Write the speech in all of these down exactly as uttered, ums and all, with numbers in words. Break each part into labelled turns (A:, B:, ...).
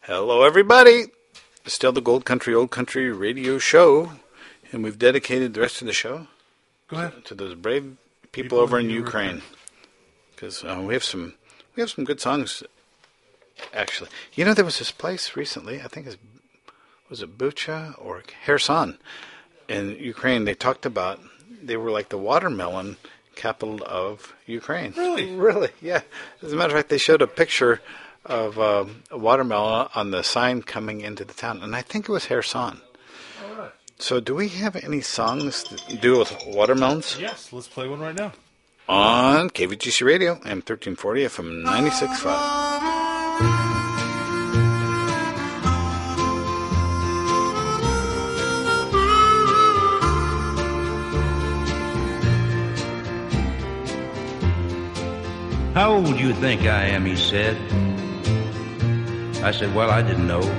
A: Hello, everybody. Still the Gold Country, Old Country radio show, and we've dedicated the rest of the show
B: Go ahead.
A: to those brave people,
B: People
A: over
B: in
A: in
B: Ukraine.
A: Ukraine, because uh, we have some we have some good songs. Actually, you know, there was this place recently. I think it was it Bucha or Kherson in Ukraine. They talked about they were like the watermelon capital of Ukraine.
B: Really?
A: Really? Yeah. As a matter of fact, they showed a picture of um, a watermelon on the sign coming into the town, and I think it was Kherson.
B: All right.
A: So, do we have any songs that do with watermelons?
B: Yes, let's play one right now.
A: On K V G C Radio, I M thirteen forty F M ninety-six point five.
C: How old do you think I am, he said. I said, well, I didn't know.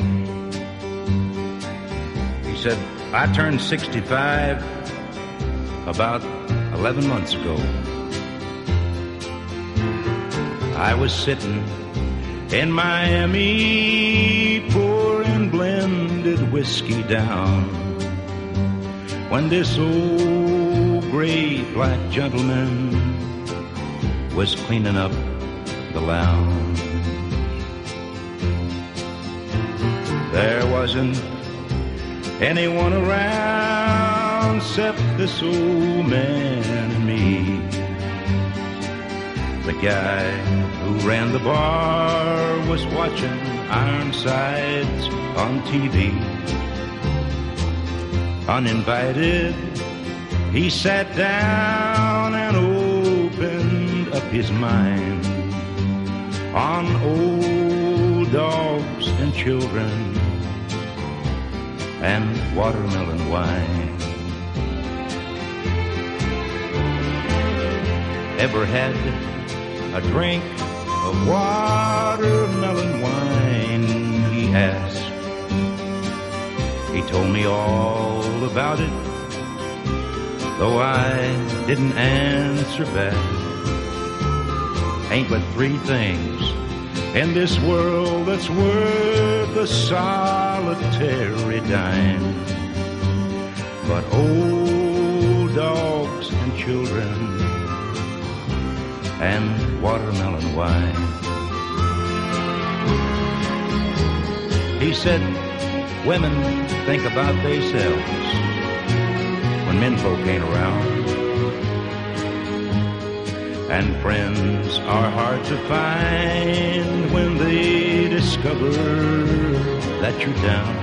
C: He said, I turned sixty-five about eleven months ago. I was sitting in Miami pouring blended whiskey down when this old gray black gentleman was cleaning up the lounge. There wasn't anyone around except this old man and me. The guy who ran the bar was watching Ironsides on T V. Uninvited, he sat down and opened up his mind on old dogs and children and watermelon wine. Ever had a drink of watermelon wine, he asked. He told me all about it, though I didn't answer back. Ain't but three things in this world that's worth a solitary dime, but old dogs and children and watermelon wine. He said, women think about themselves when menfolk ain't around, and friends are hard to find when they discover that you're down.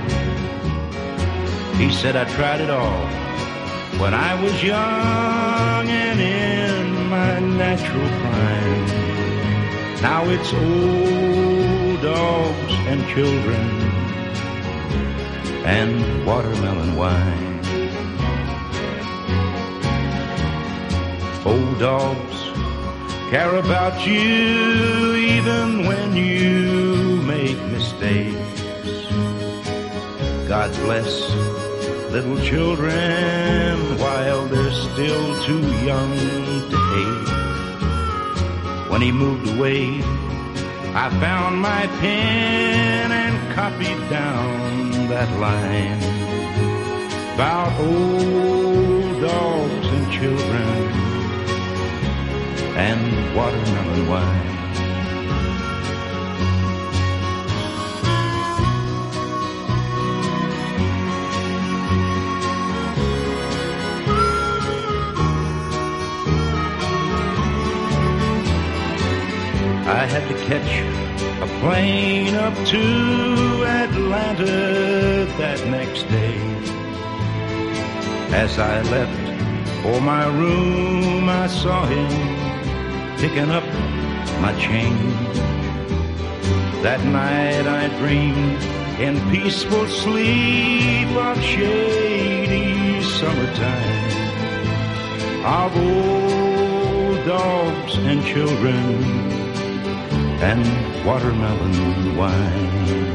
C: He said, I tried it all when I was young and in my natural prime. Now it's old dogs and children and watermelon wine. Old dogs care about you even when you make mistakes. God bless little children while they're still too young to hate. When he moved away, I found my pen and copied down that line about old dogs and children and watermelon wine. I had to catch a plane up to Atlanta that next day. As I left for my room, I saw him picking up my chain. That night I dreamed in peaceful sleep of shady summertime, of old dogs and children and watermelon wine.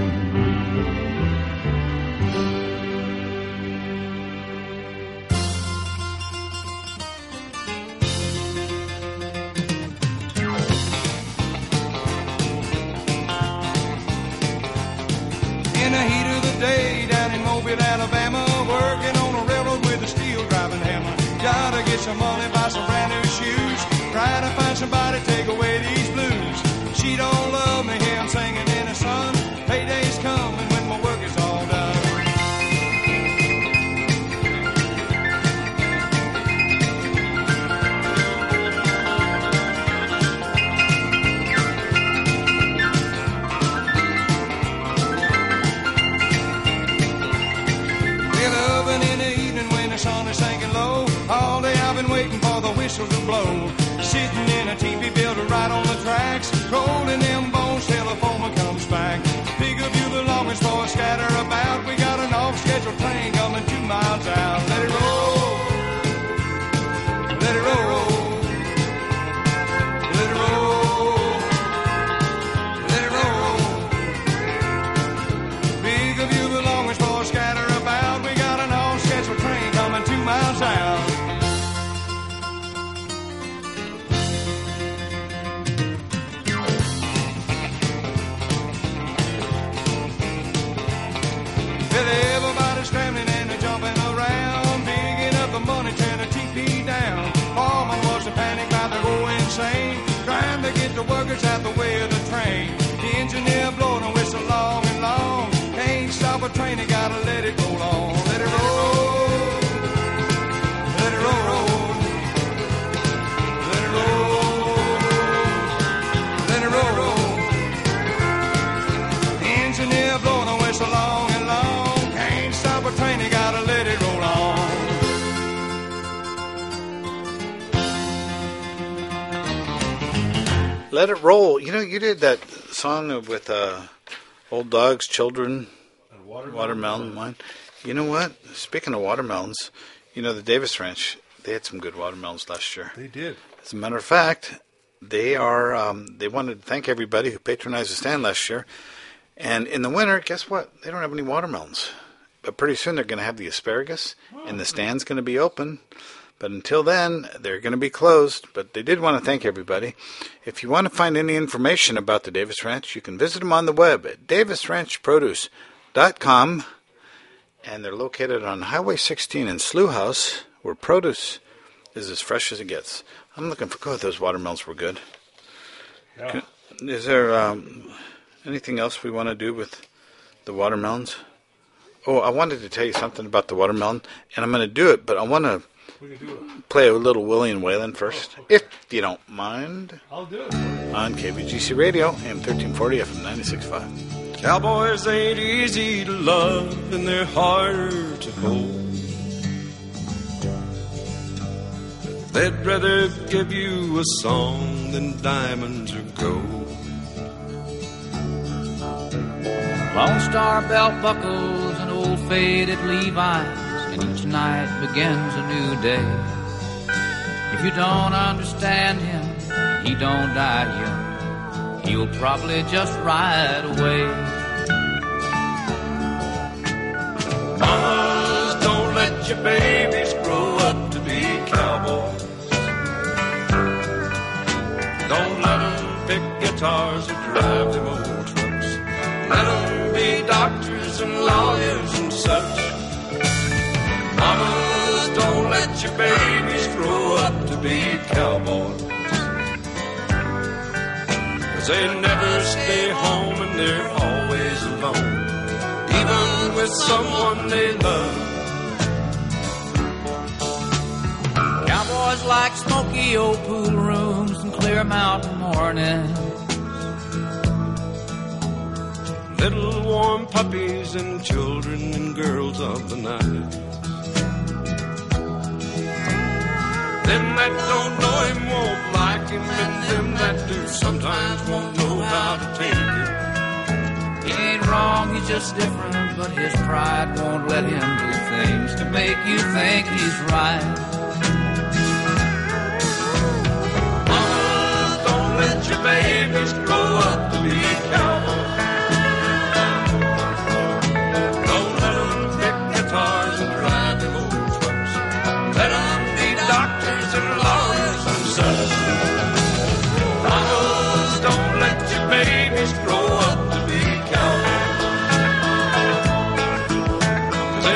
D: in Alabama, working on a railroad with a steel driving hammer. Gotta get some money, buy some brand new shoes. Trying to find somebody to take away these blues. She don't love me, here I'm singing in the sun. Payday's coming when my work is all done. All day I've been waiting for the whistle to blow. Sitting in a teepee building right on the tracks, rolling them bones till the foreman comes back. Pick up you the longest for a scatter about. We got an off-schedule train coming two miles out. Let it roll, let it roll, let it roll, let it roll. Pick up you the longest for a scatter about. We got an off-schedule train coming two miles out. Everybody's scrambling and they're jumping around, digging up the money, turn the T P down. Foreman was a panic, about to go insane, trying to get the workers out the way of the train. The engineer blowing a whistle long and long. Can't stop a train, you gotta let it roll on. Let it roll, let it roll, let it roll, let it roll. The engineer blowing a whistle long and long. Stop a train, you gotta let it roll on.
A: Let it roll. You know, you did that song with uh, Old Dogs, Children,
B: Watermelon.
A: Watermelon Wine. You know what? Speaking of watermelons, you know, the Davis Ranch, they had some good watermelons last year.
B: They did.
A: As a matter of fact, they are. Um, they wanted to thank everybody who patronized the stand last year. And in the winter, guess what? They don't have any watermelons. But pretty soon they're going to have the asparagus, and the stand's going to be open. But until then, they're going to be closed. But they did want to thank everybody. If you want to find any information about the Davis Ranch, you can visit them on the web at davis ranch produce dot com. And they're located on Highway sixteen in Slough House, where produce is as fresh as it gets. I'm looking for, God, those watermelons were good.
B: Yeah.
A: Is there um, anything else we want to do with the watermelons? Oh, I wanted to tell you something about the watermelon, and I'm going to do it, but I want to play a little Willie and Waylon first, oh, okay. If you don't mind.
B: I'll do it.
A: On K V G C Radio, A M thirteen forty, F M ninety-six point five.
E: Cowboys ain't easy to love, and they're harder to hold. They'd rather give you a song than diamonds or gold.
F: Lone Star belt buckles and old faded Levi's, and each night begins a new day. If you don't understand him, he don't die young. He'll probably just ride away.
E: Mamas, don't let your babies grow up to be cowboys. Don't let them pick guitars or drive them old trucks. Let them be doctors and lawyers and such. Mamas, don't let your babies grow up to be cowboys. 'Cause they never stay home and they're always alone, even with someone they love.
F: Cowboys like smoky old pool rooms and clear mountain mornings.
E: Little warm puppies and children and girls of the night. Them that don't know him won't like him, and them that do sometimes won't know how to take it.
F: He ain't wrong, he's just different, but his pride won't let him do things to make you think he's right.
E: Mama, don't let your babies grow up to be cowboys. Mamas, don't let your babies grow up to be cowboys. 'Cause they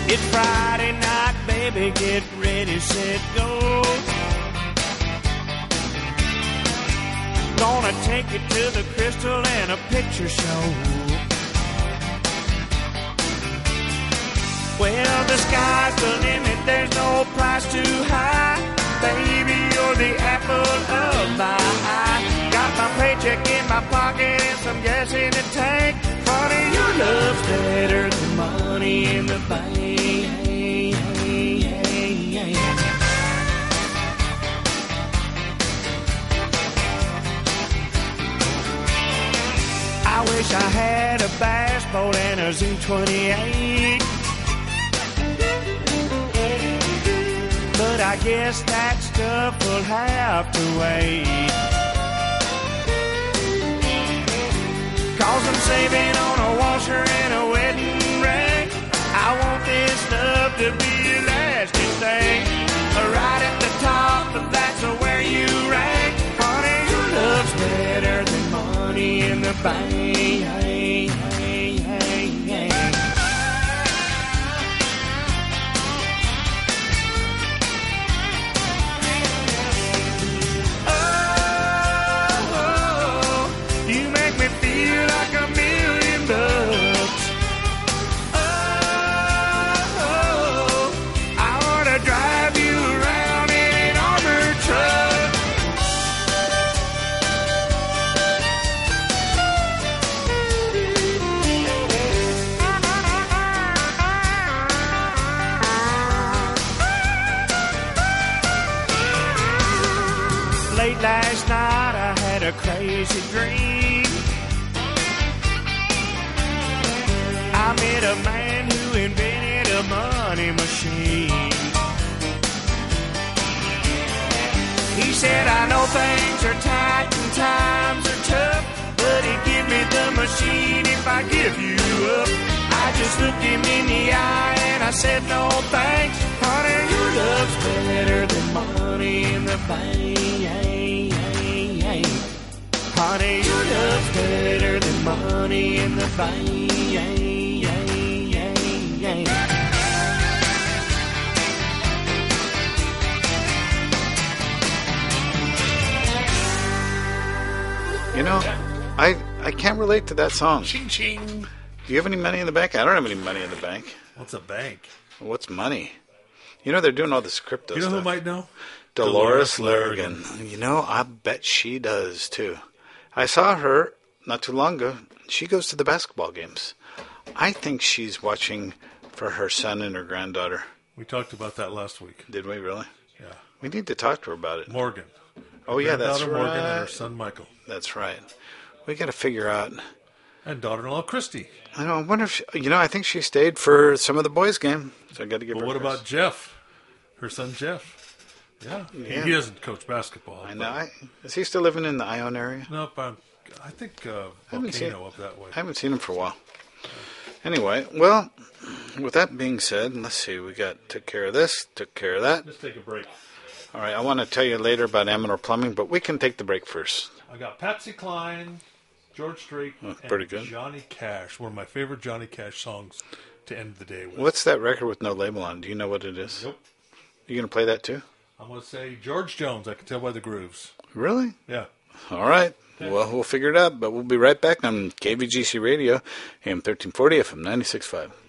G: It's Friday night, baby, get ready, set, go. Gonna take you to the Crystal and a picture show. Well, the sky's the limit, there's no price too high. Baby, you're the apple of my eye. Got my paycheck in my pocket and some gas in the tank. Honey, your love's better than money in the bank. I wish I had a bass boat and a Z twenty-eight. But I guess that stuff will have to wait. Cause I'm saving on a washer and a wedding ring. I want this stuff to be a lasting thing. Right at the top, but that's where you rank. Honey, your love's better than money in the bank. Last night I had a crazy dream. I met a man who invented a money machine. He said, I know things are tight and times are tough, but he'd give me the machine if I give you up. I just looked him in the eye and I said, no thanks. Honey, your love's better than money in the bank. Honey, your love's better than money in the bank.
A: You know, I I can't relate to that song.
B: Ching ching.
A: Do you have any money in the bank? I don't have any money in the bank.
B: What's a bank?
A: What's money? You know, they're doing all this crypto
B: You know
A: stuff.
B: who might know?
A: Dolores,
B: Dolores
A: Lurgan.
B: Lurgan.
A: You know, I bet she does, too. I saw her not too long ago. She goes to the basketball games. I think she's watching for her son and her granddaughter.
B: We talked about that last week.
A: Did we really?
B: Yeah.
A: We need to talk to her about it.
B: Morgan.
A: Oh, yeah, that's
B: Granddaughter
A: right.
B: Morgan and her son Michael.
A: That's right. We got to figure out.
B: And daughter-in-law Christy.
A: I know. I wonder if she, you know. I think she stayed for some of the boys' game, so I got to give
B: But
A: her.
B: what
A: a
B: about Jeff? Her son Jeff. Yeah.
A: Yeah.
B: He doesn't coach basketball.
A: I know. I, is he still living in the Ione area?
B: Nope. I'm, I think uh,
A: I haven't seen-
B: Volcano up that way.
A: I haven't seen him for a while. Anyway, well, with that being said, let's see. We got took care of this, took care of that.
B: Let's take a break.
A: All right. I want to tell you later about Amador Plumbing, but we can take the break first.
B: I got Patsy Cline, George Strait,
A: Oh,
B: and
A: pretty good.
B: Johnny Cash. One of my favorite Johnny Cash songs to end the day with.
A: What's that record with no label on? Do you know what it is?
B: Nope.
A: You gonna play that too?
B: I'm going to say George Jones. I can tell by the grooves.
A: Really?
B: Yeah.
A: All right. Well, we'll figure it out, but we'll be right back on K V G C Radio, A M thirteen forty, F M ninety-six point five.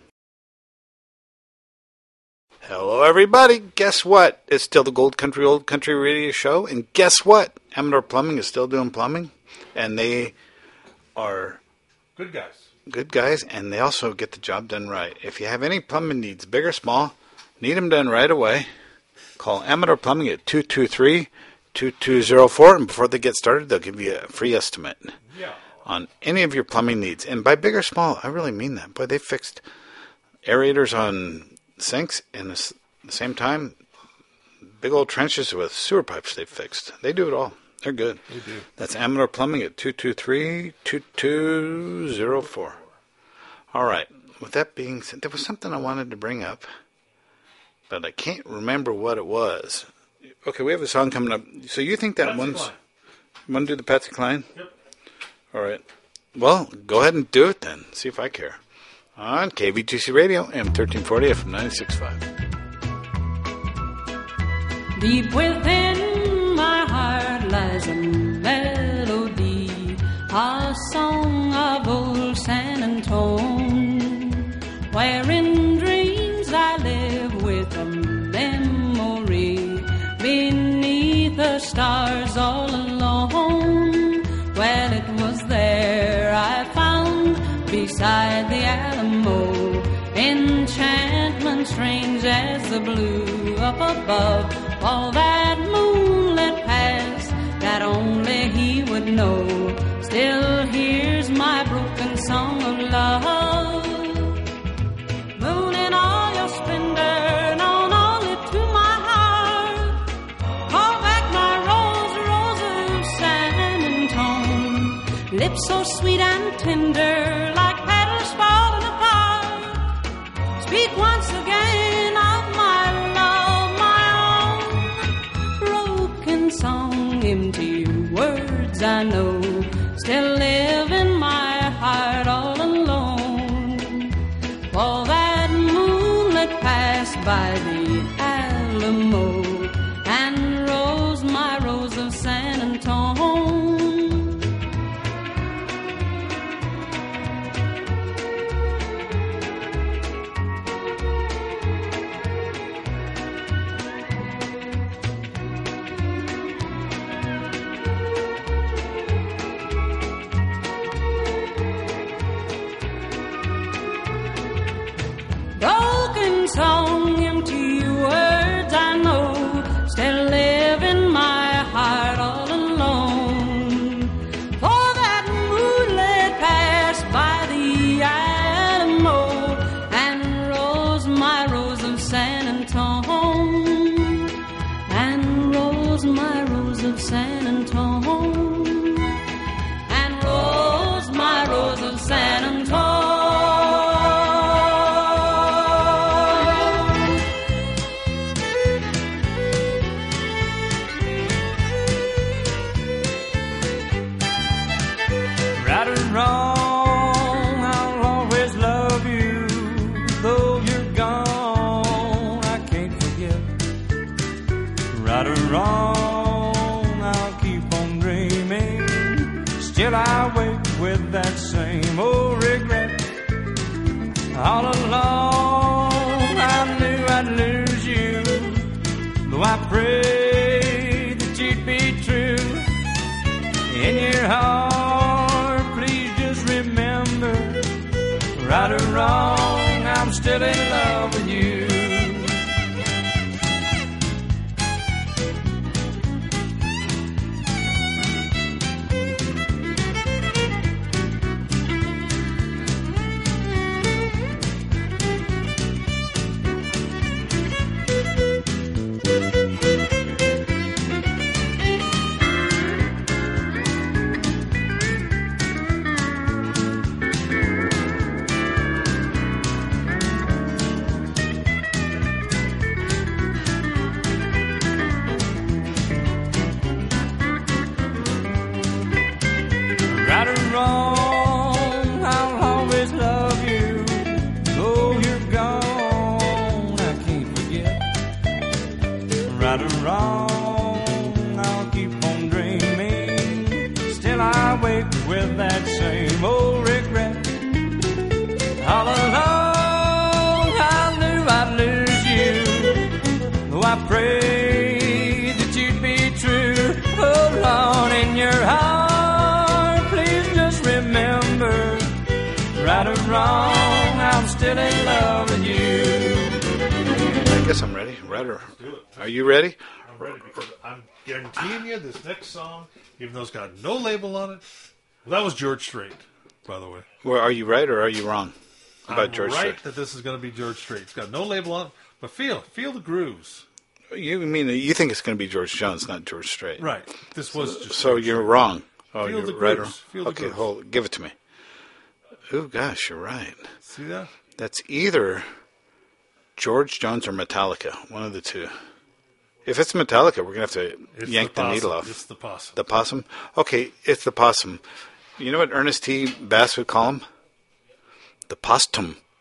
A: Hello, everybody. Guess what? It's still the Gold Country Old Country Radio Show, and guess what? Amador Plumbing is still doing plumbing, and they are
B: Good guys.
A: good guys, and they also get the job done right. If you have any plumbing needs, big or small, need them done right away, call Amador Plumbing at two two three, two two zero four, and before they get started, they'll give you a free estimate
B: Yeah.
A: on any of your plumbing needs. And by big or small, I really mean that. Boy, they fixed aerators on sinks, and at the same time, big old trenches with sewer pipes they fixed. They do it all. They're good.
B: They do.
A: That's Amador Plumbing at two two three, two two zero four. All right. With that being said, there was something I wanted to bring up, but I can't remember what it was. Okay, we have a song coming up. So you think that
B: Patsy
A: one's...
B: Cline.
A: You want to do the Patsy Cline?
B: Yep.
A: All right. Well, go ahead and do it then. See if I care. on K V G C Radio, M thirteen forty, F M ninety-six point five.
H: Deep within my heart lies a melody, a song of old San Antone, where in dreams I live with a memory beneath the stars all alone. Well, it was there I found beside the Alamo enchantment strange as the blue up above. All that moonlit past that only he would know still hears my broken song of love. Moon in all your splendor, known only to my heart, call back my rose, rose of San Antone. Lips so sweet and tender, like petals falling apart. Speak once again of my love, my own. Broken song, empty words I know still live in my heart all alone. For that moonlit passed by the Alamo and rose my rose of San Antone. Broken song, empty words I know still live in my heart all alone. For that moonlit passed by the Alamo and rose my rose of San Antone, and rose my rose of San Antone, and rose my rose of San Antone.
G: Right or wrong, I'll always love you. Though you're gone, I can't forget. Right or wrong, I'll keep on dreaming. Still I wake with that same old regret. All along, I knew I'd lose you. Though I prayed that you'd be true. In your heart, please just remember, right or wrong, I'm still in love with you. Right or wrong, I'll always love you. Though you're gone, I can't forget. Right or wrong, I'll keep on dreaming. Still I wake with that same old regret. All along, I knew I'd lose you. Though I prayed that you'd be true. Hold on in your heart. Remember, right or wrong, I'm still in love with you.
A: I guess I'm ready. Right or, are you ready?
B: I'm ready because I'm guaranteeing you this next song, even though it's got no label on it, well, that was George Strait, by the way.
A: Well, are you right or are you wrong about
B: I'm
A: George
B: right
A: Strait?
B: that this is going to be George Strait. It's got no label on it, but feel feel the grooves.
A: You mean you think it's going to be George Jones, not George Strait?
B: Right. This was just
A: So
B: George
A: you're
B: Strait.
A: wrong. Oh,
B: Feel
A: you're
B: the
A: right. Or,
B: grooves. Feel the
A: okay,
B: grooves.
A: hold. Give it to me. Oh gosh, you're right.
B: See that?
A: That's either George Jones or Metallica, one of the two. If it's Metallica, we're gonna have to
B: It's
A: yank the,
B: possum.
A: needle off.
B: It's the possum.
A: The possum? Okay, it's the possum. You know what Ernest T. Bass would call him? The postum.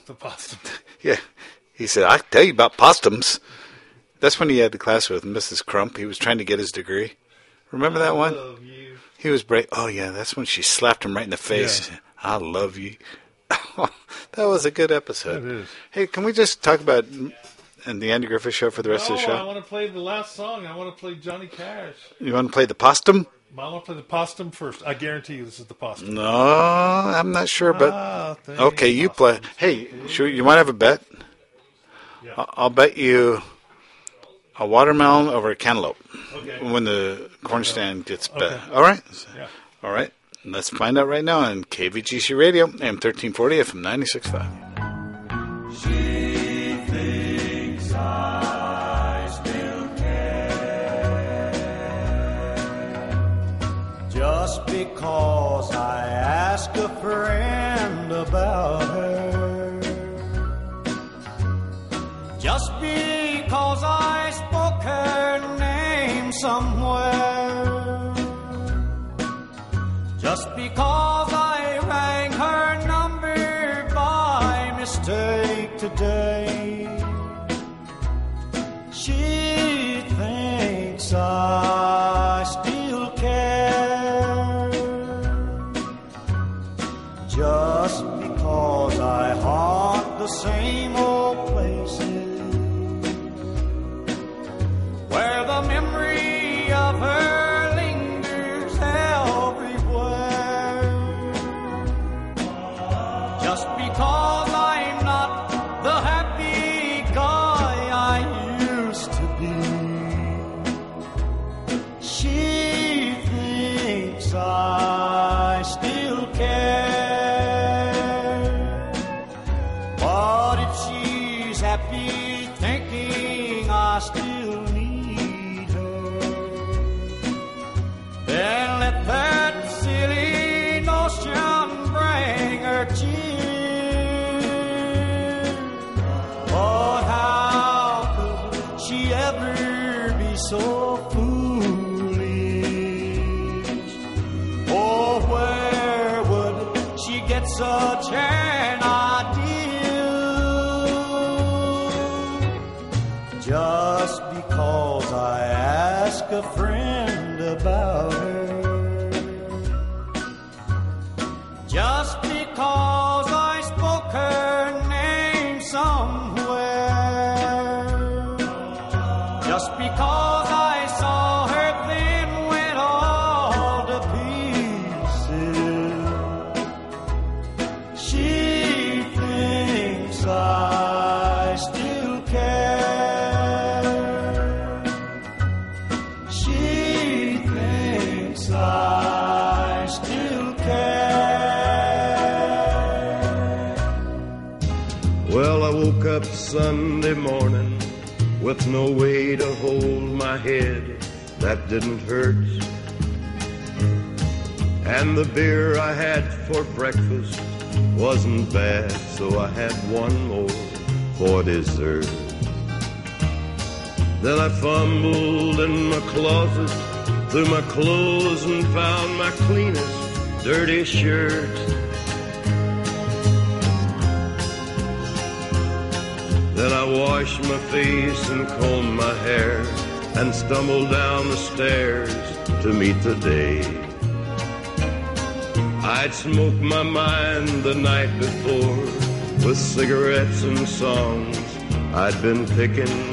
B: The possum.
A: Yeah. He said, I tell you about possums. That's when he had the class with Missus Crump. He was trying to get his degree. Remember that one?
B: I love you.
A: He was brave. Oh, yeah, that's when she slapped him right in the face.
B: Yeah.
A: I love you. That was a good episode.
B: That is.
A: Hey, can we just talk about and the Andy Griffith Show for the rest
B: no,
A: of the show?
B: I want to play the last song. I want to play Johnny Cash.
A: You want to play the possum?
B: I want to play the possum first. I guarantee you this is the possum.
A: No, I'm not sure, but
B: Ah, thank
A: okay, you play. Hey, should, you want to have a bet?
B: Yeah.
A: I- I'll bet you a watermelon over a cantaloupe
B: Okay.
A: when the corn stand gets bet.
B: Okay.
A: All right?
B: Yeah.
A: All right. Let's find out right now on K V G C Radio, A M thirteen forty, F M ninety-six point five.
G: She thinks I still care just because I ask a friend about her, just because I spoke her name somewhere, just because I rang her number by mistake today. She thinks I still care just because I haunt the same old places where the memory of her lingers everywhere. Just because I'm not the happy guy I used to be, she thinks I still care. But if she's happy thinking I still need her, then let that silly notion bring her cheer. But how could she ever be so foolish? Oh, where would she get such an idea? Just because I ask a friend about her, just because I spoke her name somewhere, just because I saw her then went all to pieces, she thinks I still care. She thinks I still care.
C: Well, I woke up Sunday morning with no way to hold my head that didn't hurt. And the beer I had for breakfast wasn't bad, so I had one more for dessert. Then I fumbled in my closet through my clothes and found my cleanest dirty shirt. Then I washed my face and combed my hair and stumbled down the stairs to meet the day. I'd smoked my mind the night before with cigarettes and songs I'd been picking.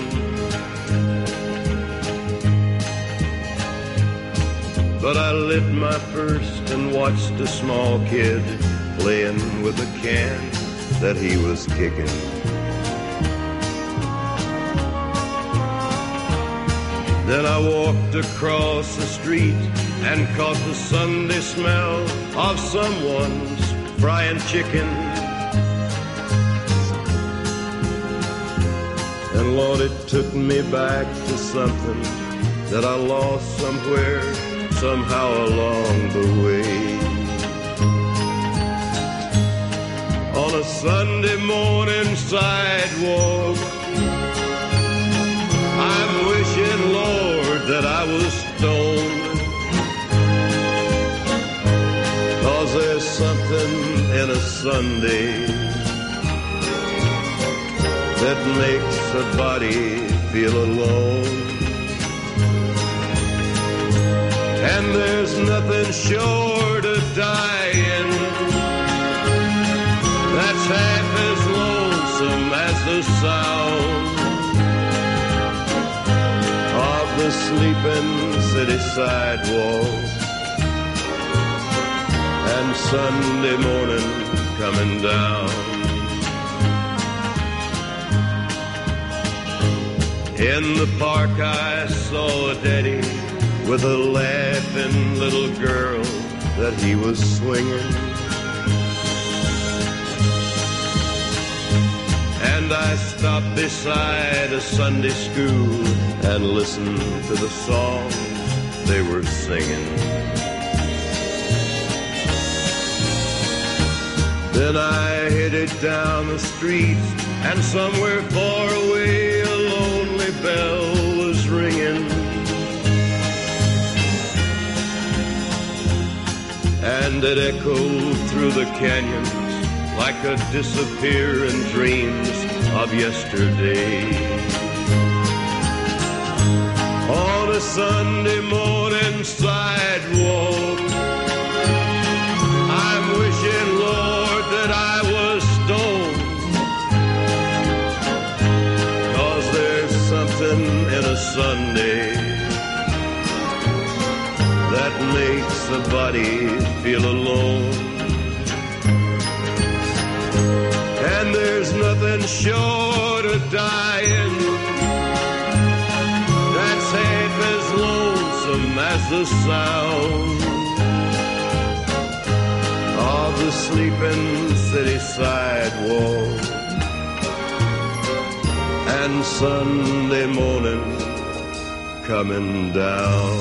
C: But I lit my first and watched a small kid playing with a can that he was kicking. Then I walked across the street and caught the Sunday smell of someone's frying chicken. And Lord, it took me back to something that I lost somewhere, somehow along the way. On a Sunday morning sidewalk, I'm wishing, Lord, that I was stoned. 'Cause there's something in a Sunday
I: that makes a body feel alone. And there's nothing short of dying that's half as lonesome as the sound of the sleeping city sidewalk and Sunday morning coming down. In the park I saw a daddy with a laughing little girl that he was swinging. And I stopped beside a Sunday school and listened to the songs they were singing. Then I headed down the street, and somewhere far away a lonely bell was ringing. And it echoed through the canyons like a disappearing dreams of yesterday. On a Sunday morning sidewalk, I'm wishing, Lord, that I was stoned, 'cause there's something in a Sunday that makes a body feel alone. And there's nothing short of dying that's half as lonesome as the sound of the sleeping city sidewalk and Sunday morning coming down.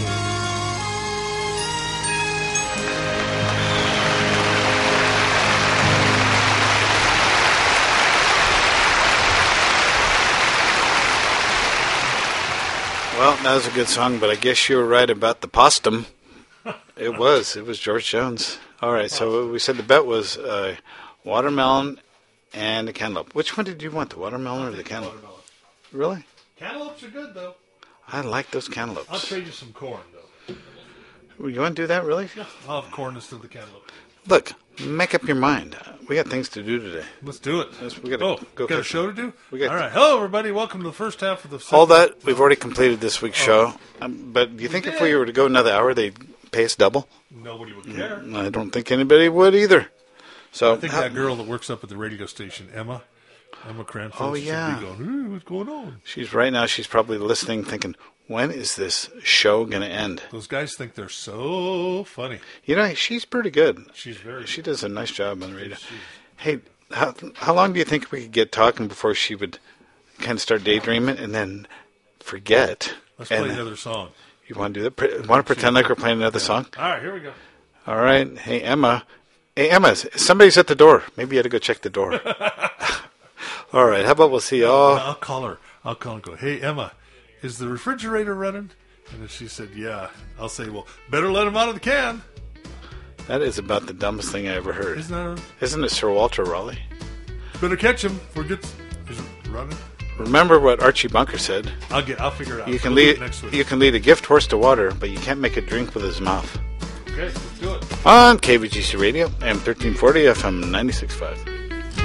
A: Well, that was a good song, but I guess you were right about the postum. It was. It was George Jones. All right, so we said the bet was uh, watermelon and the cantaloupe. Which one did you want, the watermelon or the cantaloupe?
B: Watermelon.
A: Really?
B: Cantaloupes are good, though.
A: I like those cantaloupes.
B: I'll trade you some corn, though.
A: You want to do that, really?
B: Yeah, I'll have corn instead of the cantaloupe.
A: Look, make up your mind. We got things to do today.
B: Let's do it.
A: Let's, we gotta
B: oh,
A: go
B: got a
A: fishing.
B: show to do?
A: We got
B: All right. Hello, everybody. Welcome to the first half of the...
A: All that, we've already completed this week's show. Um, but do you think
B: We
A: if
B: did.
A: we were to go another hour, they'd pay us double?
B: Nobody would care.
A: I don't think anybody would either. So
B: I think
A: how-
B: that girl that works up at the radio station, Emma, Emma Cranfield,
A: Oh,
B: should
A: yeah.
B: be going, "Ooh, what's going on?"
A: she's right now, she's probably listening, thinking, when is this show going to end?
B: Those guys think they're so funny.
A: You know, she's pretty good.
B: She's very
A: She
B: good.
A: does a nice job on the radio.
B: She's-
A: Hey, how, how long do you think we could get talking before she would kind of start daydreaming and then forget?
B: Let's
A: and
B: play another song.
A: You want to do that? Pre- want to pretend like we're playing another song?
B: All right, here we go.
A: All right. Hey, Emma. Hey, Emma, somebody's at the door. Maybe you had to go check the door. All right. How about we'll see y'all.
B: I'll call her. I'll call and go, "Hey, Emma, is the refrigerator running?" And if she said, "Yeah," I'll say, "Well, better let him out of the can."
A: That is about the dumbest thing I ever heard.
B: Isn't that?
A: Isn't it Sir Walter Raleigh?
B: Better catch him. Forget. Is it running?
A: Remember what Archie Bunker said.
B: I'll get. I'll figure it out.
A: You can
B: We'll do
A: lead
B: it next week.
A: you can lead a gift horse to water, but you can't make it drink with his mouth.
B: Okay, let's do it.
A: On K V G C Radio, A M thirteen forty, F M ninety-six point five.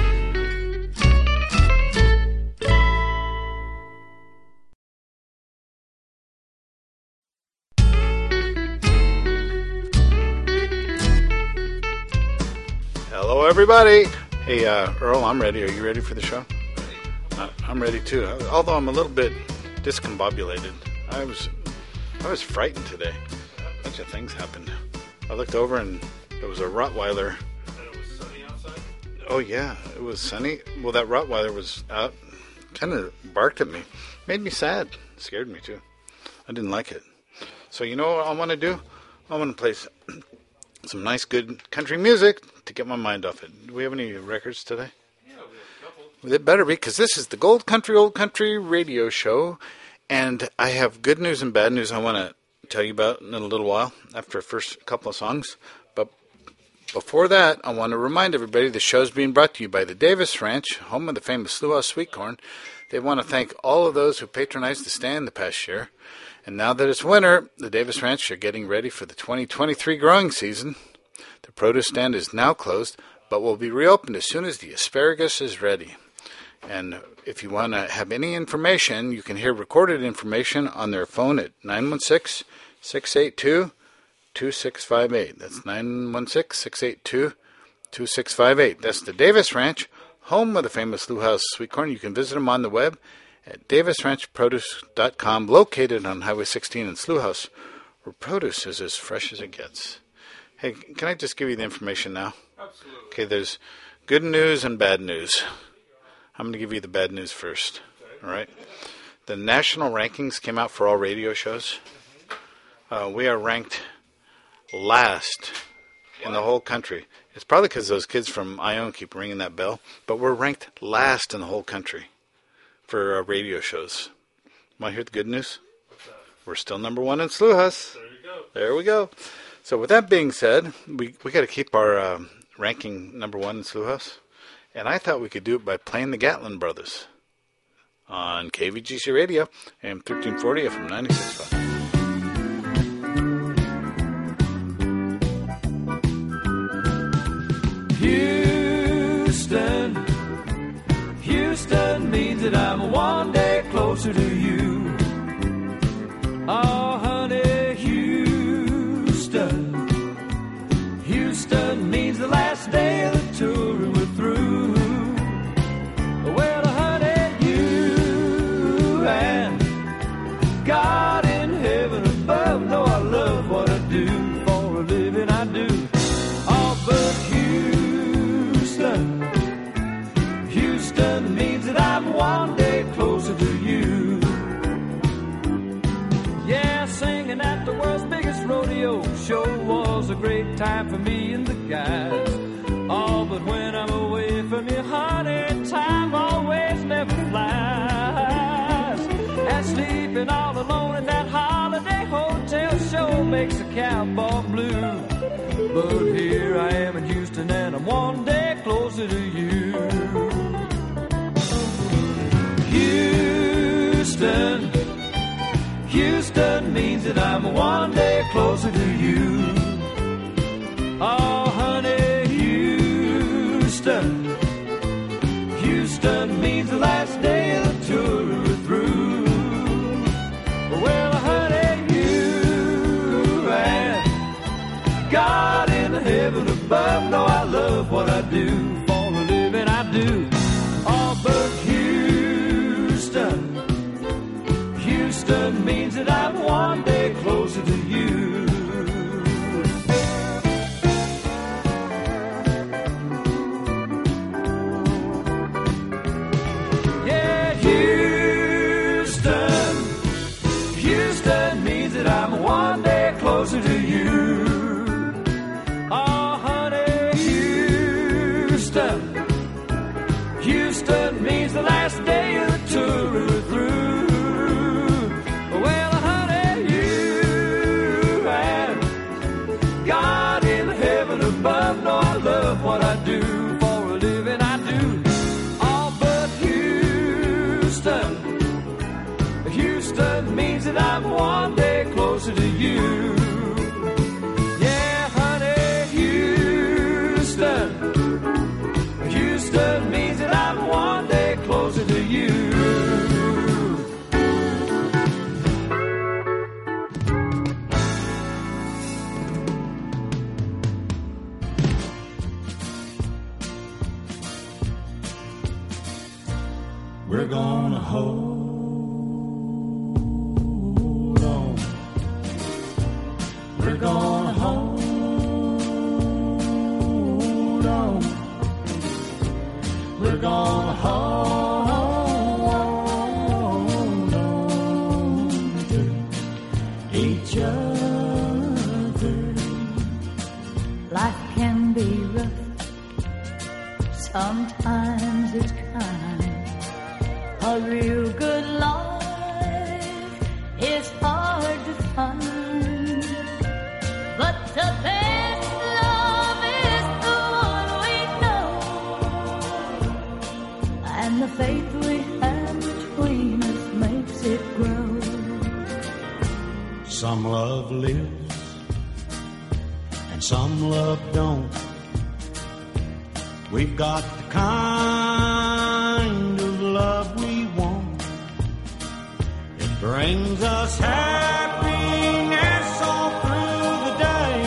A: Hello, everybody. Hey, uh, Earl, I'm ready. Are you ready for the show? Uh, I'm ready too. Although I'm a little bit discombobulated. I was, I was frightened today. A bunch of things happened. I looked over and there was a Rottweiler.
B: And it was sunny outside.
A: Oh yeah, it was sunny. Well, that Rottweiler was out, kind of barked at me, made me sad, scared me too. I didn't like it. So you know what I want to do? I want to play some, some nice, good country music to get my mind off it. Do we have any records today?
B: Yeah, we have a couple.
A: Well, it better be, because this is the Gold Country Old Country radio show, and I have good news and bad news I want to tell you about in a little while after the first couple of songs. But before that, I want to remind everybody the show's being brought to you by the Davis Ranch, home of the famous Slough House sweet corn. They want to thank all of those who patronized the stand the past year. And now that it's winter, the Davis Ranch are getting ready for the twenty twenty-three growing season. The produce stand is now closed, but will be reopened as soon as the asparagus is ready. And if you want to have any information, you can hear recorded information on their phone at nine one six, six eight two, two six five eight. That's nine one six, six eight two, two six five eight. That's the Davis Ranch, home of the famous Slough House sweet corn. You can visit them on the web at davis ranch produce dot com, located on Highway sixteen in Slough House, where produce is as fresh as it gets. Hey, can I just give you the information now?
B: Absolutely.
A: Okay, there's good news and bad news. I'm going to give you the bad news first. Okay. All right. The national rankings came out for all radio shows. Uh, we are ranked last in the whole country. It's probably because those kids from Ione keep ringing that bell, but we're ranked last in the whole country for uh, radio shows. Want to hear the good news?
B: What's that?
A: We're still number one in Slough House.
B: There you go.
A: There we go. So with that being said, we we got to keep our um, ranking number one in Slough House, and I thought we could do it by playing the Gatlin Brothers on K V G C Radio, A M thirteen forty, F M ninety-six point five.
G: Houston, Houston means that I'm one day closer to you. Oh, honey, Houston, Houston means the last day of the tour and we're through. Well, honey, you and God in heaven above know I love what I do. For a living I do. Oh, but Houston, Houston means that I'm one day closer to you. Yeah, singing at the world's biggest rodeo show was a great time for me and the guys. Oh, but when I'm away from you, honey, time always never flies. And sleeping all alone in that holiday hotel show makes a cowboy blue. But here I am in Houston and I'm one day closer to you. Houston, Houston means that I'm one day closer to you. Oh, honey, Houston, Houston means the last day of the tour we're through. Well, honey, you and God in heaven above know I love what I do. For a living I do. Oh, but Houston, Houston means that I'm one day closer to you. Yeah, Houston, Houston means that I'm one day closer to you. Oh, honey, Houston, Houston means the last day of the tour we're through. Well, honey, you and God in heaven above know I love what I do. For a living I do. Oh, but Houston, Houston means that I'm one day closer to you. Yeah, honey, Houston, Houston means that I'm one day closer to you. We're gonna hold on. We're gonna hold on. We're gonna hold on to each other.
J: Life can be rough. Sometimes it's kind. A real good life is hard to find, but the best love is And the faith we have between us makes it grow.
C: Some love lives and some love don't. We've got the kind of love we want. It brings us happiness all through the day,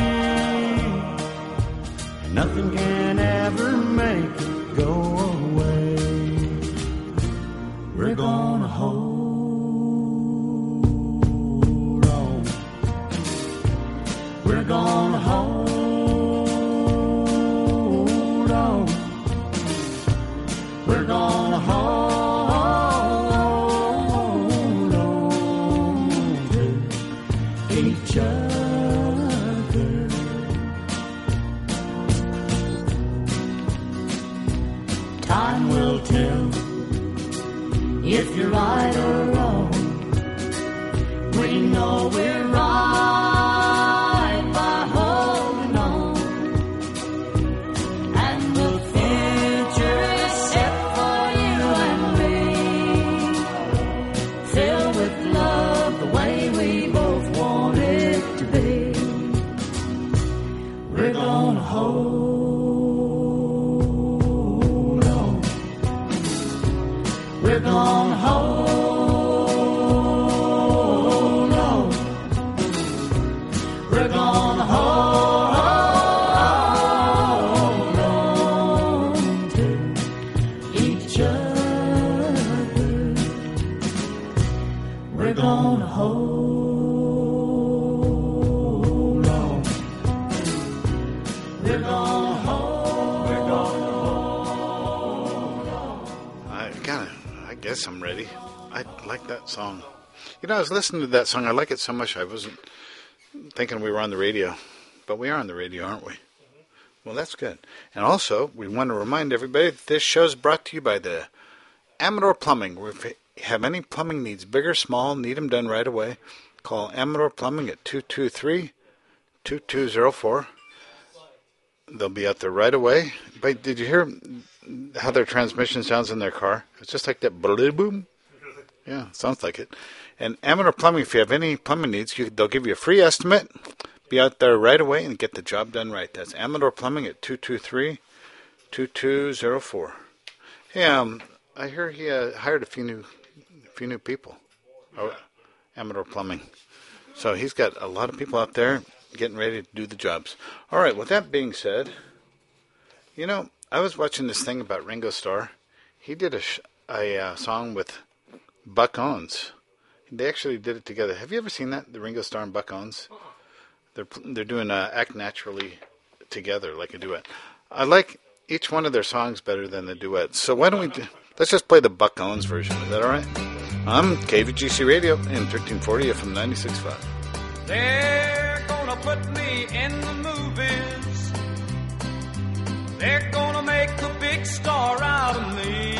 C: and nothing can ever make it go away. We're gonna hold on. We're gonna hold on. We're gonna hold on to each other. Time will tell if you're right or wrong. We know we're right by holding on. And the future is set for you and me, filled with love the way we both want it to be. We're gonna hold on. We're gonna hold on. We're gonna hold on to each other. We're gonna hold on. We're gonna hold. We're gonna hold on.
A: I kind of, I guess I'm ready. I like that song. You know, I was listening to that song. I like it so much I wasn't thinking we were on the radio. But we are on the radio, aren't we? Well, that's good. And also, we want to remind everybody that this show is brought to you by the Amador Plumbing. If you have any plumbing needs, big or small, need them done right away, call Amador Plumbing at two two three, two two zero four. They'll be out there right away. But did you hear how their transmission sounds in their car? It's just like that boom. Yeah, sounds like it. And Amador Plumbing, if you have any plumbing needs, you, they'll give you a free estimate. Be out there right away and get the job done right. That's Amador Plumbing at two two three, two two zero four. Hey, um, I hear he uh, hired a few new, a few new people. Oh, Amador Plumbing. So he's got a lot of people out there getting ready to do the jobs. All right. With that being said, you know, I was watching this thing about Ringo Starr. He did a sh- a uh, song with Buck Owens. They actually did it together. Have you ever seen that? The Ringo Starr and Buck Owens. They're they're doing uh, Act Naturally together, like a duet. I like each one of their songs better than the duet. So why don't we do, let's just play the Buck Owens version. Is that all right? I'm K V G C Radio in thirteen forty F M ninety-six point five.
G: They're gonna put me in the movies. They're gonna make a big star out of me.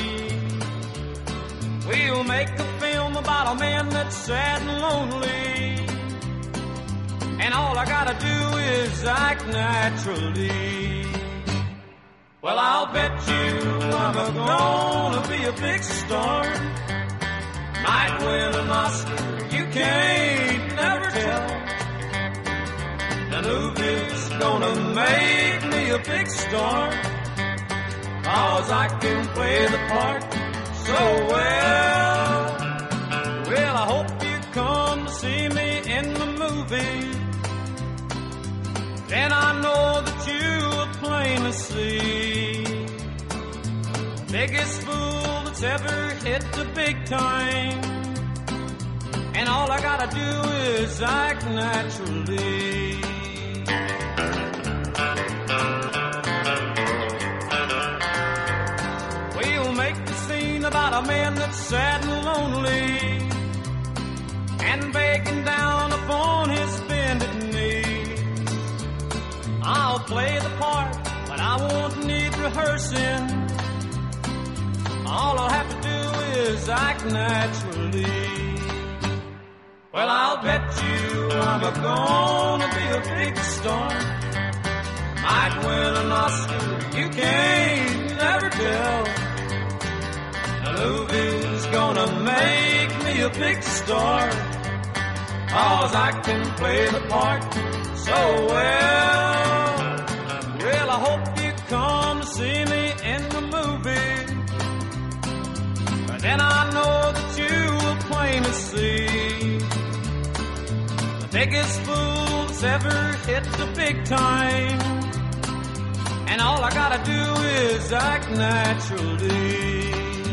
G: We'll make a film about a man that's sad and lonely. And all I gotta do is act naturally. Well, I'll bet you I'm a gonna be a big star. Might win an Oscar, you can't never tell. The movie's gonna make me a big star, 'cause I can play the part so well. Well, I hope you come to see me in the movie. Then I know that you will plainly see the biggest fool that's ever hit the big time. And all I gotta do is act naturally. We'll make the scene about a man that's sad and lonely and begging down upon his bended knee. I'll play the part, but I won't need rehearsing. All I'll have to do is act naturally. Well, I'll bet you I'm a gonna be a big star. Might win an Oscar, you can't never tell.
E: a big star, 'cause I can play the part so well. Well, I hope you come to see me in the movie, and then I know that you will plainly see the biggest fool that's ever hit the big time, and all I gotta do is act naturally.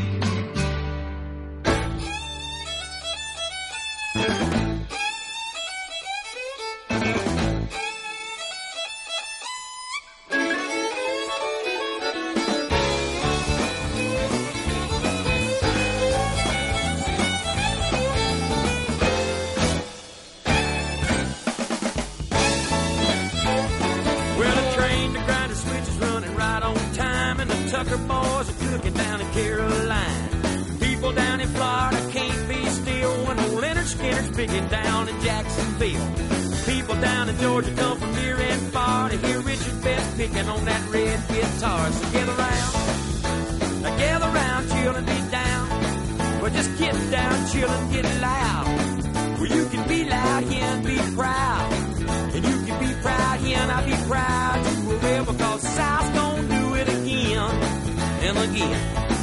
E: Tucker boys are cooking down in Carolina. People down in Florida can't be still when old Leonard Skinner's picking down in Jacksonville. People down in Georgia come from near and far to hear Richard Best picking on that red guitar. So gather round, now gather round, chill and be down. Well, just get down, chill and get loud. Well, you can be loud here and be proud, and you can be proud here and I'll be proud you will live, because South's gonna do it again and again.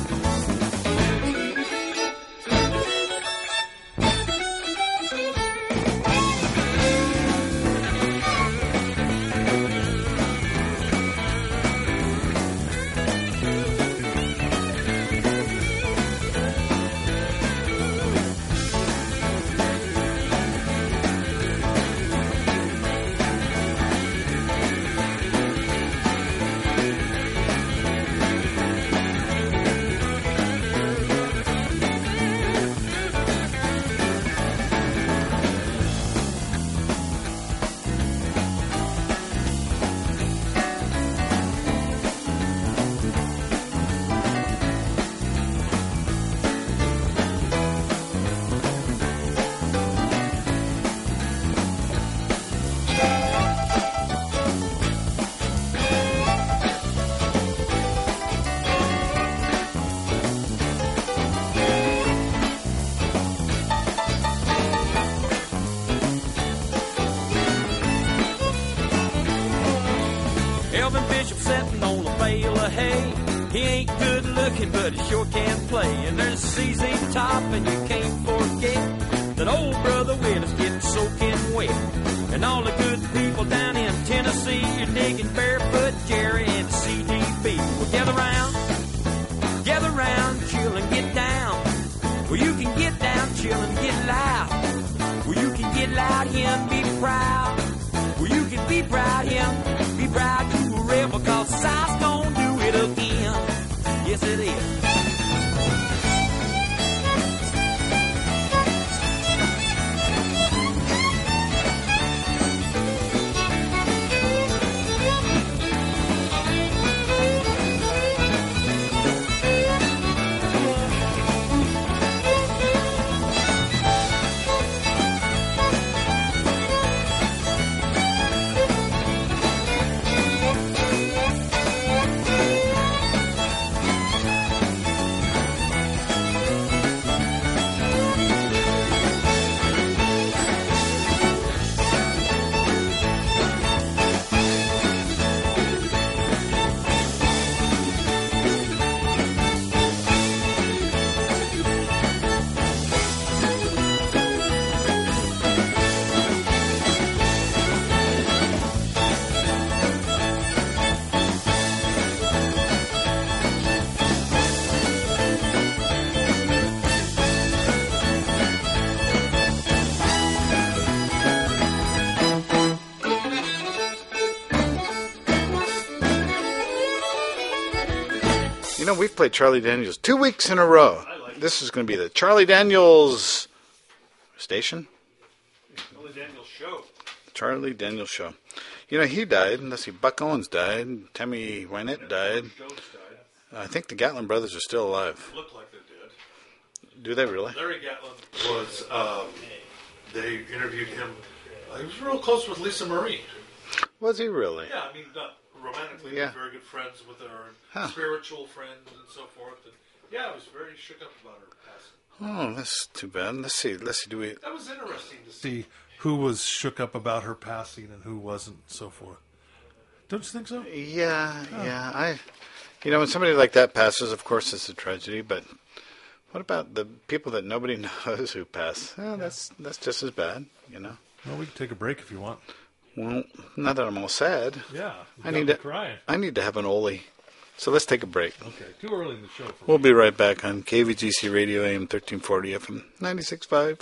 E: He ain't good looking, but he sure can play. And there's C Z Top, and you can't forget that old brother Willis getting soaking wet. And all the good people down in Tennessee, you're digging Barefoot Jerry and C D B. Well, gather round, gather round, chill and get down. Well, you can get down, chill and get loud. Well, you can get loud here and be proud. Well, you can be proud here, be proud you will rebel, because South's gonna do it again. Yes, it is.
A: You know, we've played Charlie Daniels two weeks in a row. Like this is going to be the Charlie Daniels station?
B: Charlie Daniels show.
A: Charlie Daniels show. You know, he died. Let's see, Buck Owens died. Tammy Wynette died.
B: Jones died.
A: I think the Gatlin brothers are still alive.
B: Looked like they did.
A: Do they really?
B: Larry Gatlin was, um, they interviewed him. Uh, he was real close with Lisa Marie.
A: Was he really?
B: Yeah, I mean, not romantically,
A: Yeah.
B: he was very good friends with her, and
A: Huh.
B: spiritual friends and so forth. And yeah, I was very shook up about her passing.
A: Oh, that's too bad. Let's see. Let's see. Do we?
B: That was interesting to see who was shook up about her passing and who wasn't, and so forth. Don't you think so?
A: Yeah,
B: Oh.
A: yeah. I, you know, when somebody like that passes, of course, it's a tragedy. But what about the people that nobody knows who pass? Well, that's that's just as bad. You know.
B: Well, we can take a break if you want.
A: Well, not that I'm all sad.
B: Yeah, you
A: I
B: got
A: need
B: me
A: to.
B: crying.
A: I need to have an Oli. So let's take a break.
B: Okay, too early in the show for
A: We'll
B: me.
A: be right back on K V G C Radio A M thirteen forty F M ninety-six point five.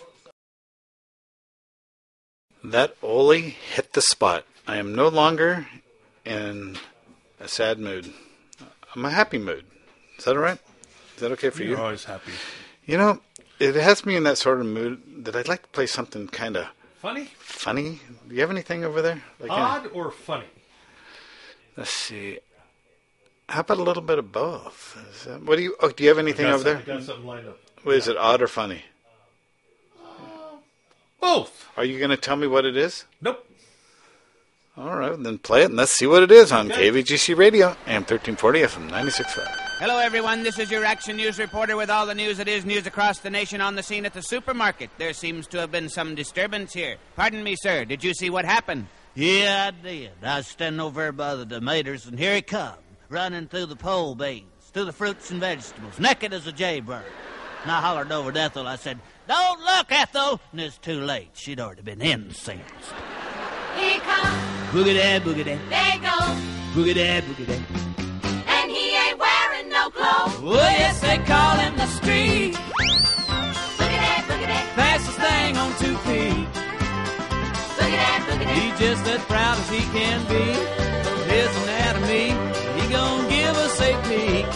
A: That Oli hit the spot. I am no longer in a sad mood. I'm a happy mood. Is that all right? Is that okay for
B: You're
A: you?
B: always happy.
A: You know, it has me in that sort of mood that I'd like to play something kind of
B: Funny?
A: funny. Do you have anything over there? Like any-
B: Odd or funny?
A: Let's see. How about a little bit of both? Is that, what do you? Oh, do you have anything
B: I got
A: over there?
B: some- I got something lined up.
A: What, is it odd or funny?
B: Both.
A: Are you going to tell me what it is?
B: Nope.
A: All right, then play it and let's see what it is on
B: Okay.
A: K V G C Radio, A M thirteen forty F M ninety-six point five.
K: Hello, everyone. This is your Action News reporter with all the news that is news across the nation on the scene at the supermarket. There seems to have been some disturbance here. Pardon me, sir. Did you see what happened?
L: Yeah, I did. I was standing over there by the tomatoes, and here he come, running through the pole beans, through the fruits and vegetables, naked as a jaybird. And I hollered over to Ethel. I said, "Don't look, Ethel!" And it's too late. She'd already been incensed.
M: Here he comes,
L: Boogie dad, boogie dad,
M: there he goes,
L: boogie dad, boogie dad.
M: and he ain't wearing no clothes.
E: Well, yes, they call him the street.
M: Look at that, look at that,
E: Fastest thing on two feet.
M: look at that, look at that.
E: He's just as proud as he can be of his anatomy. He gon' give us a peek.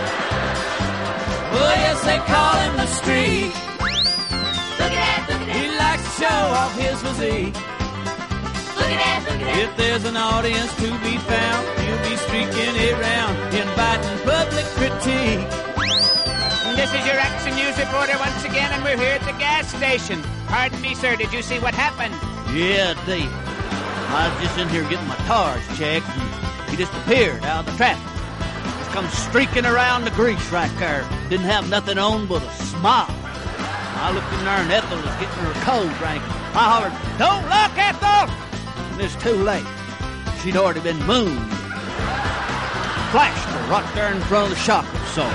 E: Well, yes, they call him the street.
M: Look at that, look at that,
E: He likes to show off his physique.
M: look at that, look at that.
E: If there's an audience to be found, he'll be streaking it round, inviting public critique.
K: This is your Action News reporter once again, and we're here at the gas station. Pardon me, sir. Did you see what happened?
L: Yeah, I did. I was just in here getting my tires checked, and he just appeared out of the traffic. Just come streaking around the grease right there. Didn't have nothing on but a smile. I looked in there, and Ethel was getting her cold drink. I hollered, "Don't look, Ethel!" And it's too late. She'd already been mooned. Flashed her right there in front of the shock absorber.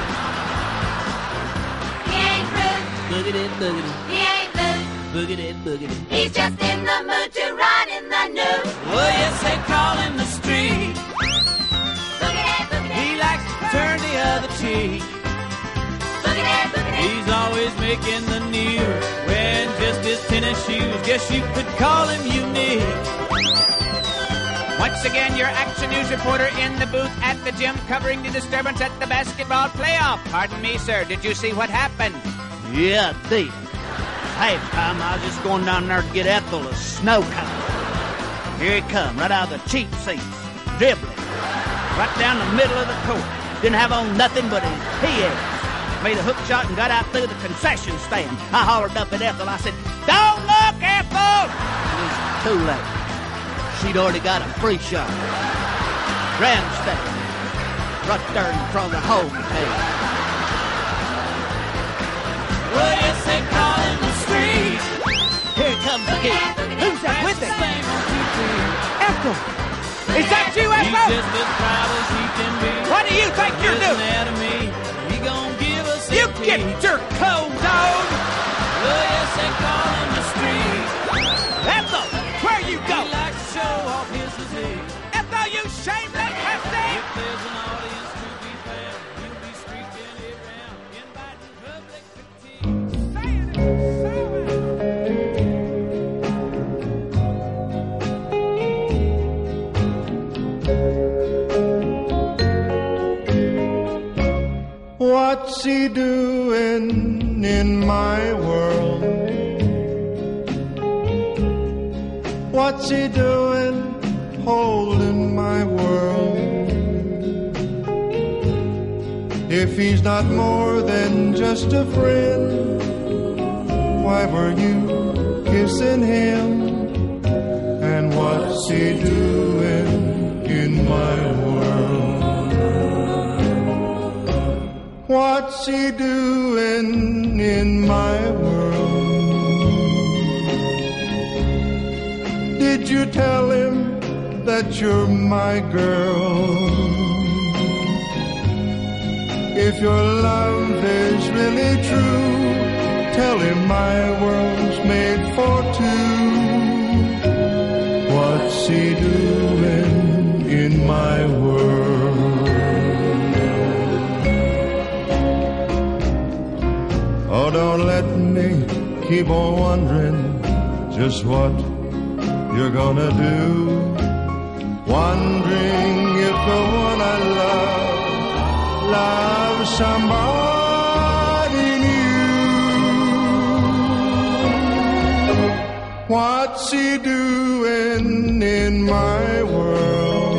M: He ain't rude,
L: Boogity, boogity,
M: he ain't loose.
L: boogity, boogity.
M: He's just in the mood to run in the news.
E: Well, yes, they call him the street.
M: Look at that, look at
E: He
M: that,
E: likes to turn the other cheek.
M: look at that, look at that.
E: He's always making the news, wearing just his tennis shoes. Guess you could call him unique.
K: Once again, your Action News reporter in the booth at the gym covering the disturbance at the basketball playoff. Pardon me, sir. Did you see what happened?
L: Yeah, I did. Half time I was just going down there to get Ethel a snow cone. Here he come, right out of the cheap seats, dribbling, right down the middle of the court. Didn't have on nothing but his P Ms. Made a hook shot and got out through the concession stand. I hollered up at Ethel. I said, "Don't look, Ethel!" And it was too late. She'd already got a free shot. Grandstand, right there in front of the home table.
E: Well, yes, they call him the street.
L: Here comes the kid. Who's that with
E: Fastest
L: him?
E: thing on two feet.
L: Ethel! Is that you,
E: He's
L: Ethel?
E: just as proud as he can be.
L: What do you think you're
E: His
L: doing?
E: anatomy, he gon' give us a
L: You
E: peek.
L: get your cold on!
E: Well, yes, they call him the street.
L: Ethel, where you
E: He
L: go?
E: likes to show off his physique.
L: Ethel, you shameless hefty!
E: If there's an audience to be found, he'll be streaking it round, inviting public critique.
D: What's he doing in my world? What's he doing holding my world? If he's not more than just a friend, why were you kissing him? And what's he doing in my world? What's he doing in my world? Did you tell him that you're my girl? If your love is really true, tell him my world's made for two. What's he doing in my world? Oh, don't let me keep on wondering just what you're gonna do. Wondering if the one I love loves somebody new. What's he doing in my world?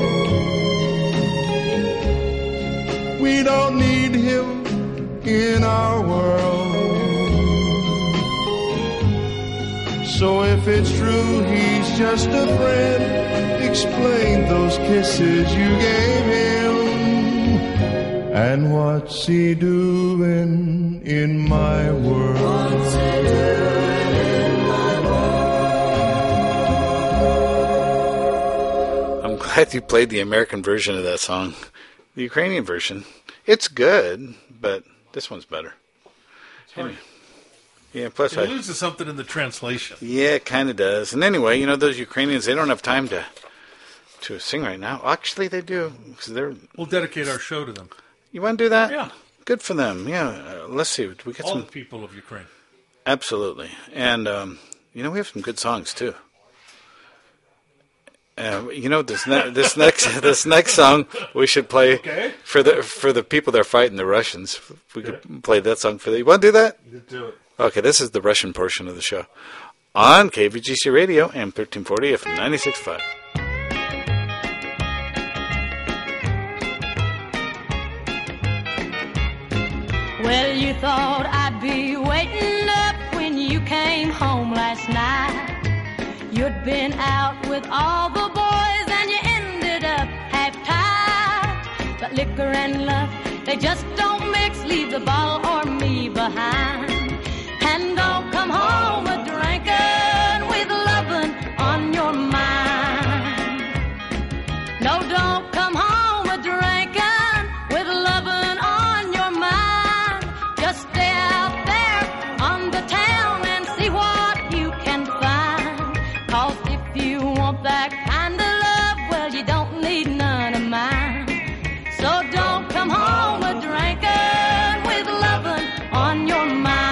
D: We don't need him in our world. So if it's true he's just a friend, explain those kisses you gave him. And what's he doing in my world? What's he doing in my world?
A: I'm glad you played the American version of that song. The Ukrainian version, it's good, but this one's better. Anyway. Yeah, plus
B: it
A: I,
B: loses something in the translation.
A: Yeah, it kind of does. And anyway, you know, those Ukrainians, they don't have time to to sing right now. Actually, they do. Cause they're,
B: we'll dedicate our show to them.
A: You want to do that?
B: Yeah.
A: Good for them. Yeah. Uh, let's see. We get
B: All
A: some
B: the people of Ukraine.
A: Absolutely. And, um, you know, we have some good songs, too. Uh, you know, this ne- this next this next song we should play
B: okay.
A: for the for the people that are fighting the Russians. We okay. could play that song for them. You want to do that?
B: You do it.
A: Okay, this is the Russian portion of the show on K V G C Radio, A M thirteen forty, F M ninety-six point five.
H: Well, you thought I'd be waiting up when you came home last night. You'd been out with all the boys and you ended up half-tied. But liquor and love, they just don't mix, leave the bottle or me behind. And don't come home a drinking with lovin' on your mind. No, don't come home a drinking with lovin' on your mind. Just stay out there on the town and see what you can find. Cause if you want that kind of love, well, you don't need none of mine. So don't come home a drinking with lovin' on your mind.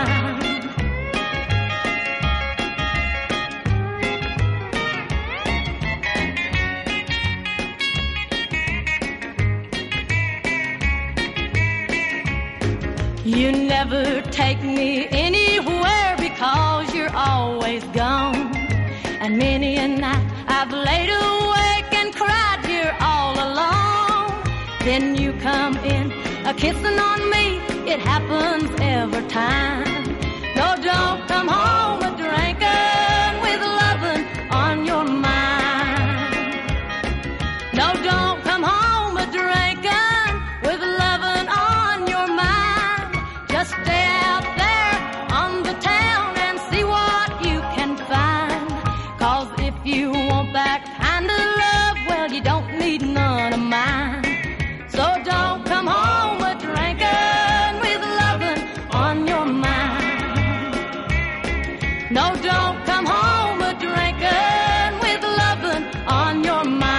H: You never take me anywhere because you're always gone. And many a night I've laid awake and cried here all alone. Then you come in a kissing on me, it happens every time. No, don't come home a drinking with lovin' on your mind. No, don't come home a drinking with lovin' on your mind. Just stay out there on the town and see what you can find. Cause if you want that kind of love, well, you don't need none of mine. So don't come home a drinking with lovin' on your mind. No, don't come home a drinking with lovin' on your mind.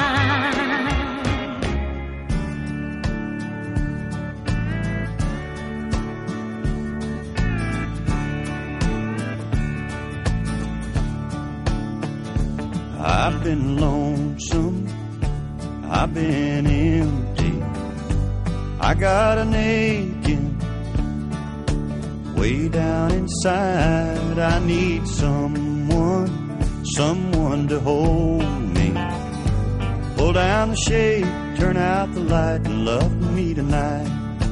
C: I've been lonesome, I've been empty, I got an aching way down inside. I need someone, someone to hold me. Pull down the shade, turn out the light, and love me tonight.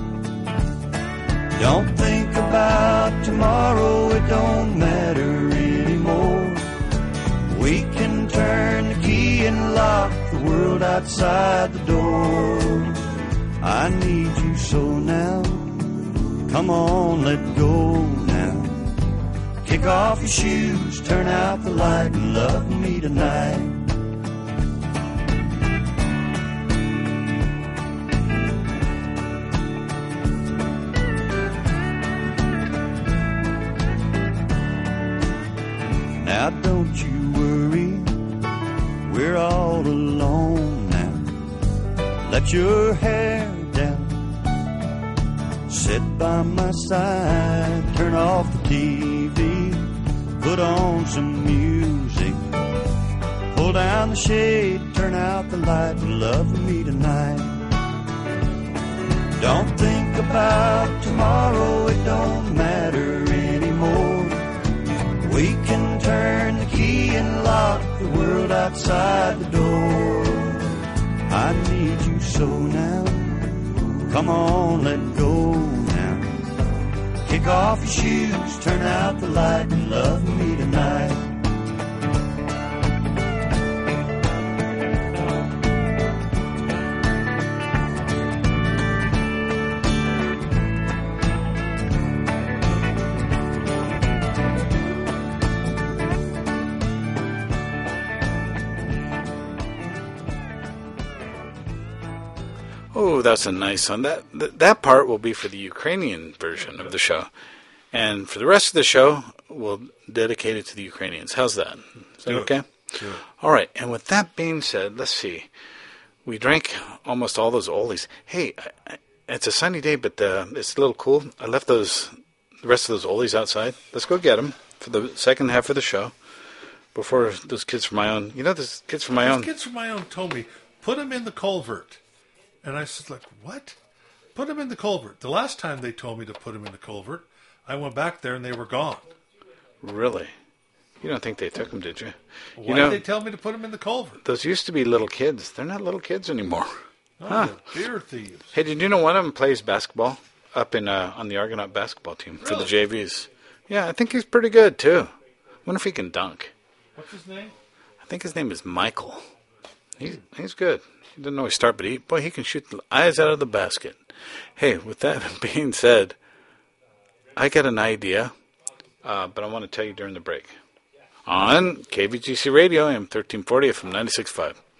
C: Don't think about tomorrow, it don't matter anymore. We can turn the key and lock the world outside the door.
N: I need you so now. Come on, let go now. Kick off your shoes, turn out the light, and love me tonight. Now don't you worry, we're all alone now. Let your hair down, sit by my side, turn off the T V, put on some music, pull down the shade, turn out the light, and love me tonight. Don't think about tomorrow, it don't matter anymore. We can turn the key and lock the world outside the door. I need you so now. Come on, let go now. Kick off your shoes, turn out the light, and love me tonight.
A: Oh, that's a nice song. That, that that part will be for the Ukrainian version of the show. And for the rest of the show, we'll dedicate it to the Ukrainians. How's that? Is that
B: Do it.
A: okay?
B: Do it.
A: All right. And with that being said, let's see. We drank almost all those oldies. Hey, I, I, it's a sunny day, but uh, it's a little cool. I left those the rest of those oldies outside. Let's go get them for the second half of the show. Before those kids from my own, you know, those kids from my
B: Those
A: own.
B: kids from my own told me, put them in the culvert. And I said, like, what? Put them in the culvert. The last time they told me to put them in the culvert, I went back there and they were gone.
A: Really? You don't think they took them, did you?
B: Why
A: you know,
B: did they tell me to put them in the culvert?
A: those used to be little kids. They're not little kids anymore.
B: Oh,
A: Huh.
B: the beer thieves.
A: Hey, did you know one of them plays basketball up in uh, on the Argonaut basketball team for the
B: Really?
A: J Vs? Yeah, I think he's pretty good too. Wonder if he can dunk.
B: What's his name?
A: I think his name is Michael. He's he's good. He doesn't always start, but he boy he can shoot the eyes out of the basket. Hey, with that being said, I got an idea, uh, but I want to tell you during the break on K V G C Radio, A M thirteen forty from ninety-six point five.